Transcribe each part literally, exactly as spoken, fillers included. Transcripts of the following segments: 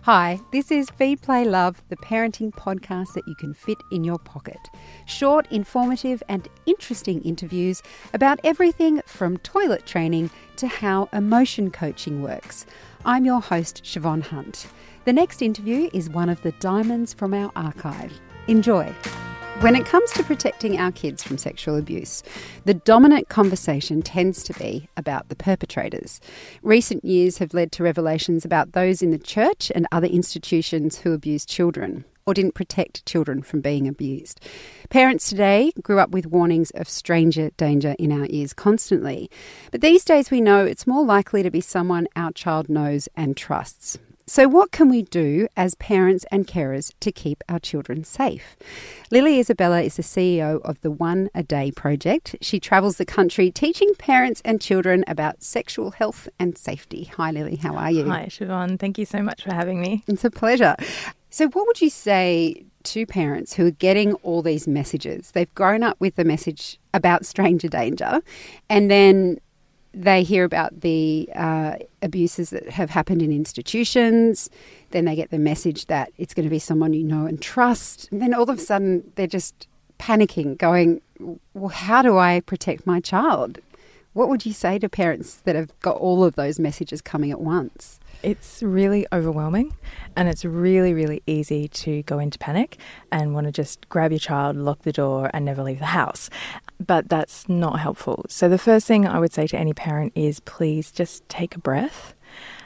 Hi, this is Feed, Play, Love, the parenting podcast that you can fit in your pocket. Short, informative and interesting interviews about everything from toilet training to how emotion coaching works. I'm your host, Siobhan Hunt. The next interview is one of the diamonds from our archive. Enjoy. When it comes to protecting our kids from sexual abuse, the dominant conversation tends to be about the perpetrators. Recent years have led to revelations about those in the church and other institutions who abuse children or didn't protect children from being abused. Parents today grew up with warnings of stranger danger in our ears constantly. But these days we know it's more likely to be someone our child knows and trusts. So what can we do as parents and carers to keep our children safe? Lily Isabella is the C E O of the One A Day Project. She travels the country teaching parents and children about sexual health and safety. Hi Lily, how are you? Hi Siobhan, thank you so much for having me. It's a pleasure. So what would you say to parents who are getting all these messages? They've grown up with the message about stranger danger and then they hear about the uh, abuses that have happened in institutions. Then they get the message that it's going to be someone you know and trust. And then all of a sudden they're just panicking, going, well, how do I protect my child? What would you say to parents that have got all of those messages coming at once? It's really overwhelming and it's really, really easy to go into panic and want to just grab your child, lock the door and never leave the house. But that's not helpful. So the first thing I would say to any parent is please just take a breath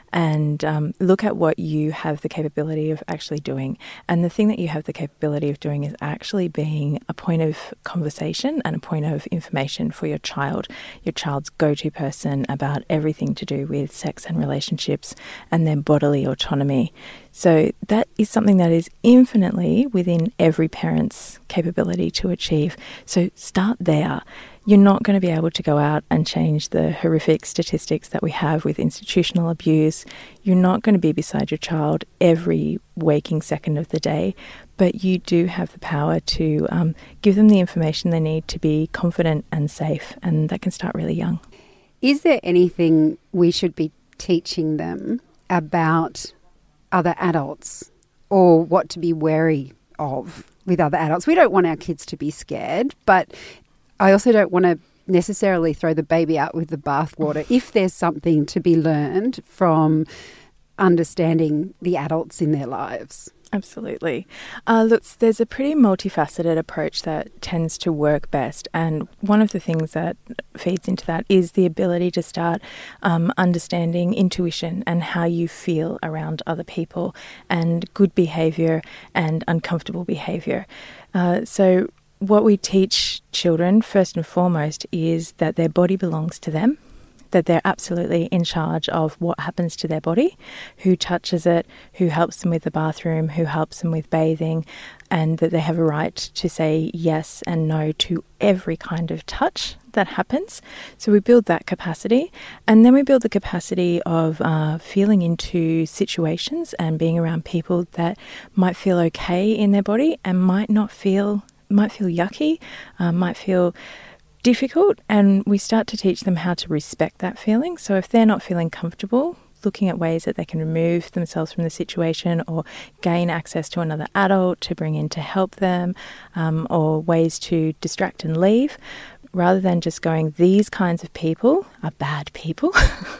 and um, look at what you have the capability of actually doing. And the thing that you have the capability of doing is actually being a point of conversation and a point of information for your child, your child's go-to person about everything to do with sex and relationships and their bodily autonomy. So that is something that is infinitely within every parent's capability to achieve. So start there. You're not going to be able to go out and change the horrific statistics that we have with institutional abuse. You're not going to be beside your child every waking second of the day, but you do have the power to um, give them the information they need to be confident and safe, and that can start really young. Is there anything we should be teaching them about other adults or what to be wary of with other adults? We don't want our kids to be scared, but I also don't want to necessarily throw the baby out with the bathwater if there's something to be learned from understanding the adults in their lives. Absolutely. Uh, look, there's a pretty multifaceted approach that tends to work best. And one of the things that feeds into that is the ability to start um, understanding intuition and how you feel around other people and good behaviour and uncomfortable behaviour. Uh, so what we teach children first and foremost is that their body belongs to them, that they're absolutely in charge of what happens to their body, who touches it, who helps them with the bathroom, who helps them with bathing, and that they have a right to say yes and no to every kind of touch that happens. So we build that capacity, and then we build the capacity of uh, feeling into situations and being around people that might feel okay in their body and might not feel, might feel yucky, uh, might feel difficult, and we start to teach them how to respect that feeling. So if they're not feeling comfortable, looking at ways that they can remove themselves from the situation or gain access to another adult to bring in to help them, um, or ways to distract and leave, rather than just going, these kinds of people are bad people,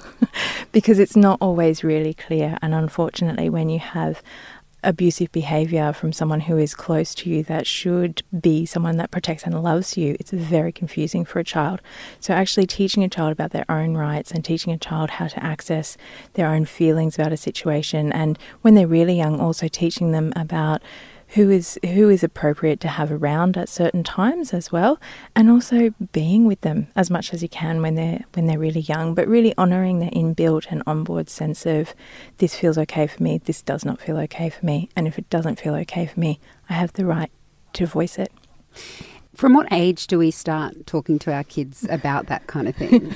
because it's not always really clear. And unfortunately, when you have abusive behaviour from someone who is close to you that should be someone that protects and loves you, it's very confusing for a child. So actually teaching a child about their own rights and teaching a child how to access their own feelings about a situation, and when they're really young, also teaching them about who is who is appropriate to have around at certain times as well, and also being with them as much as you can when they're when they're really young, but really honouring their inbuilt and onboard sense of this feels okay for me, this does not feel okay for me, and if it doesn't feel okay for me, I have the right to voice it. From what age do we start talking to our kids about that kind of thing?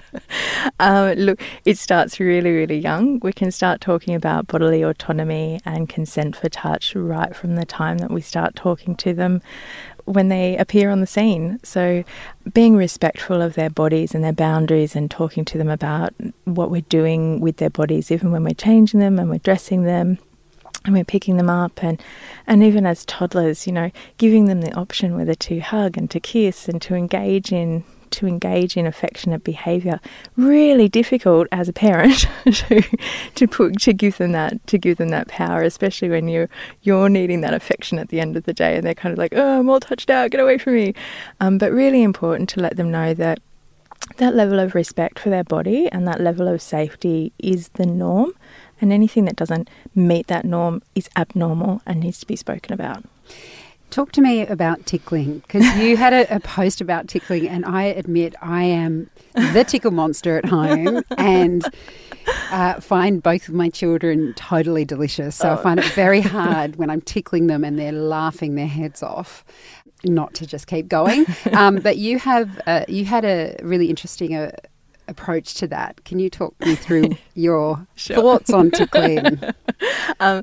um, look, it starts really, really young. We can start talking about bodily autonomy and consent for touch right from the time that we start talking to them when they appear on the scene. So being respectful of their bodies and their boundaries and talking to them about what we're doing with their bodies, even when we're changing them and we're dressing them, and we're picking them up, and, and even as toddlers, you know, giving them the option whether to hug and to kiss and to engage in to engage in affectionate behaviour. Really difficult as a parent to to put to give them that to give them that power, especially when you're you're needing that affection at the end of the day, and they're kind of like, oh, I'm all touched out, get away from me. Um, but really important to let them know that that level of respect for their body and that level of safety is the norm, and anything that doesn't meet that norm is abnormal and needs to be spoken about. Talk to me about tickling, because you had a, a post about tickling, and I admit I am the tickle monster at home and uh, find both of my children totally delicious. So oh. I find it very hard when I'm tickling them and they're laughing their heads off not to just keep going. Um, but you have uh, you had a really interesting uh, approach to that. Can you talk me through your sure. thoughts on tickling? um,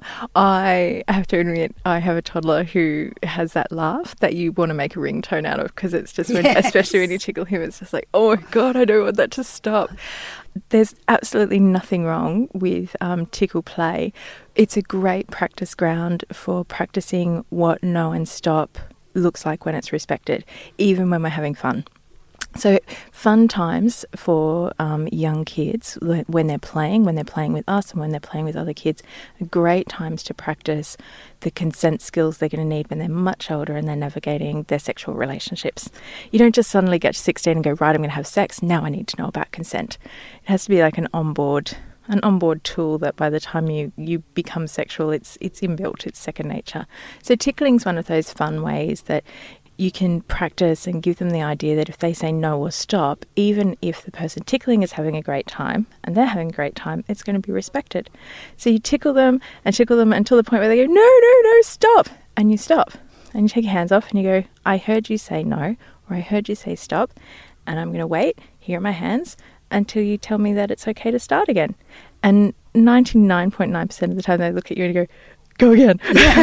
I have to admit, I have a toddler who has that laugh that you want to make a ringtone out of, because it's just, when, yes. especially when you tickle him, it's just like, oh my God, I don't want that to stop. There's absolutely nothing wrong with um, tickle play. It's a great practice ground for practicing what no and stop looks like when it's respected, even when we're having fun. So fun times for um, young kids when they're playing, when they're playing with us and when they're playing with other kids, are great times to practice the consent skills they're going to need when they're much older and they're navigating their sexual relationships. You don't just suddenly get to sixteen and go, right, I'm going to have sex, now I need to know about consent. It has to be like an onboard an onboard tool that by the time you, you become sexual, it's it's inbuilt, it's second nature. So tickling's one of those fun ways that you can practice and give them the idea that if they say no or stop, even if the person tickling is having a great time and they're having a great time, it's going to be respected. So you tickle them and tickle them until the point where they go, no, no, no, stop. And you stop. And you take your hands off and you go, I heard you say no, or I heard you say stop, and I'm going to wait, here are my hands, until you tell me that it's okay to start again. And ninety-nine point nine percent of the time they look at you and you go, go again.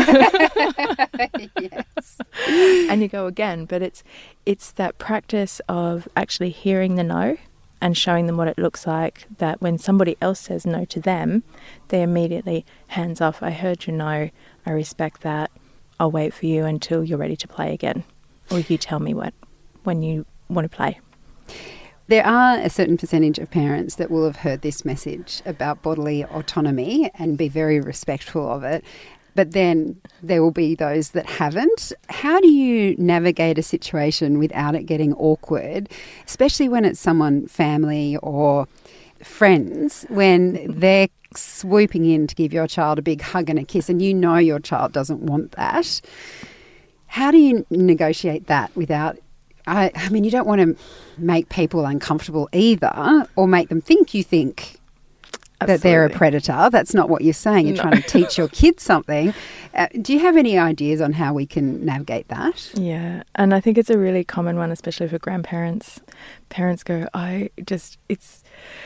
Yes. And you go again. But it's it's that practice of actually hearing the no and showing them what it looks like, that when somebody else says no to them, they immediately, hands off, I heard you no, I respect that, I'll wait for you until you're ready to play again. Or you tell me what when you want to play. There are a certain percentage of parents that will have heard this message about bodily autonomy and be very respectful of it, but then there will be those that haven't. How do you navigate a situation without it getting awkward, especially when it's someone, family or friends, when they're swooping in to give your child a big hug and a kiss and you know your child doesn't want that? How do you negotiate that without... I, I mean, you don't want to make people uncomfortable either, or make them think you think Absolutely. That they're a predator. That's not what you're saying. You're no. trying to teach your kids something. Uh, do you have any ideas on how we can navigate that? Yeah, and I think it's a really common one, especially for grandparents. Parents go, I just, it's...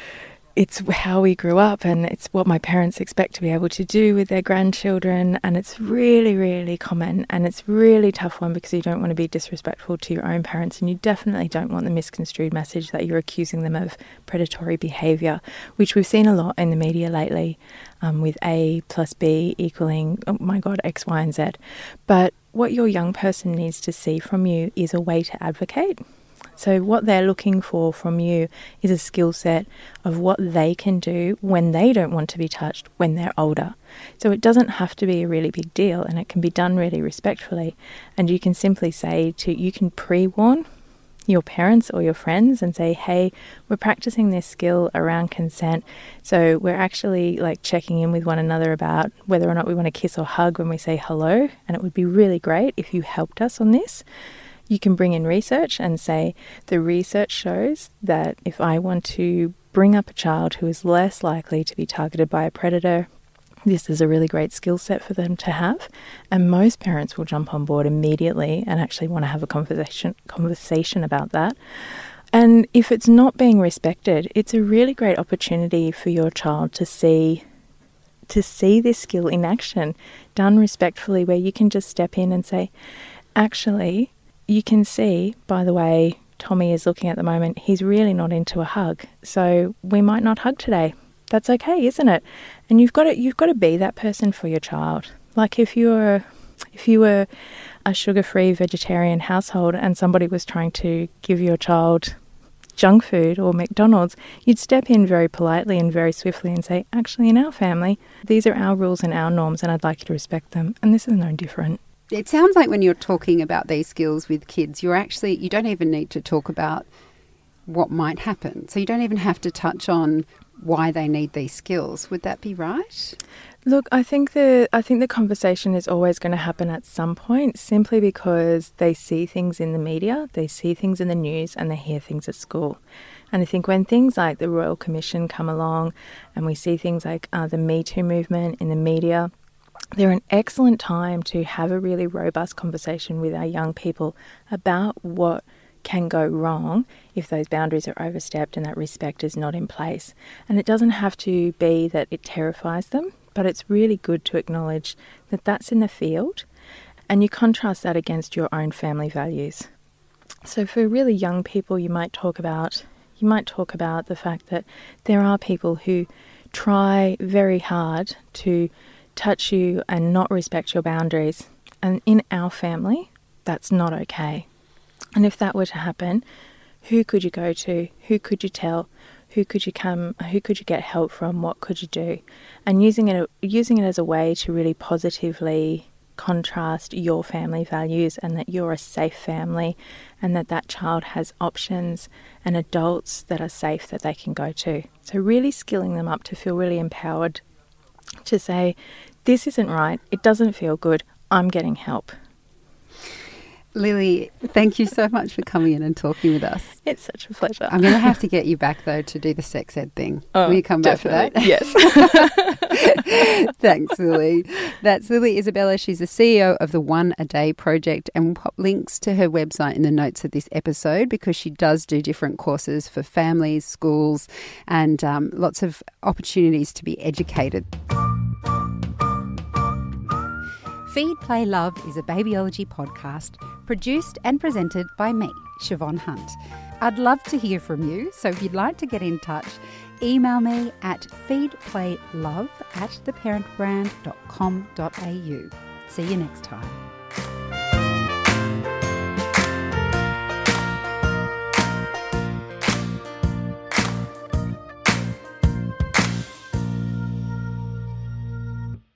It's how we grew up and it's what my parents expect to be able to do with their grandchildren, and it's really, really common, and it's really tough one because you don't want to be disrespectful to your own parents, and you definitely don't want the misconstrued message that you're accusing them of predatory behaviour, which we've seen a lot in the media lately, um, with A plus B equaling, oh my God, X, Y and Z. But what your young person needs to see from you is a way to advocate. So what they're looking for from you is a skill set of what they can do when they don't want to be touched when they're older. So it doesn't have to be a really big deal, and it can be done really respectfully. And you can simply say to, you can pre-warn your parents or your friends and say, hey, we're practicing this skill around consent. So we're actually like checking in with one another about whether or not we want to kiss or hug when we say hello. And it would be really great if you helped us on this. You can bring in research and say, the research shows that if I want to bring up a child who is less likely to be targeted by a predator, this is a really great skill set for them to have. And most parents will jump on board immediately and actually want to have a conversation conversation about that. And if it's not being respected, it's a really great opportunity for your child to see to see this skill in action, done respectfully, where you can just step in and say, actually, you can see, by the way Tommy is looking at the moment, he's really not into a hug. So we might not hug today. That's okay, isn't it? And you've got to, you've got to be that person for your child. Like if you were, if you were a sugar-free vegetarian household and somebody was trying to give your child junk food or McDonald's, you'd step in very politely and very swiftly and say, actually, in our family, these are our rules and our norms and I'd like you to respect them. And this is no different. It sounds like when you're talking about these skills with kids, you're actually, you don't even need to talk about what might happen. So you don't even have to touch on why they need these skills. Would that be right? Look, I think the I think the conversation is always going to happen at some point, simply because they see things in the media, they see things in the news, and they hear things at school. And I think when things like the Royal Commission come along and we see things like uh, the Me Too movement in the media, they're an excellent time to have a really robust conversation with our young people about what can go wrong if those boundaries are overstepped and that respect is not in place. And it doesn't have to be that it terrifies them, but it's really good to acknowledge that that's in the field, and you contrast that against your own family values. So for really young people, you might talk about you might talk about the fact that there are people who try very hard to touch you and not respect your boundaries, and in our family, that's not okay. And if that were to happen, who could you go to? Who could you tell? Who could you come? Who could you get help from? What could you do? And using it, using it as a way to really positively contrast your family values, and that you're a safe family, and that that child has options and adults that are safe that they can go to. So really skilling them up to feel really empowered to say, this isn't right. It doesn't feel good. I'm getting help. Lily, thank you so much for coming in and talking with us. It's such a pleasure. I'm going to have to get you back, though, to do the sex ed thing. Oh, Will you come definitely. back for that? Yes. Thanks, Lily. That's Lily Isabella. She's the C E O of the One A Day Project, and we'll pop links to her website in the notes of this episode, because she does do different courses for families, schools, and um, lots of opportunities to be educated. Feed, Play, Love is a babyology podcast produced and presented by me, Siobhan Hunt. I'd love to hear from you, so if you'd like to get in touch, email me at feedplaylove at theparentbrand dot com dot a u. See you next time.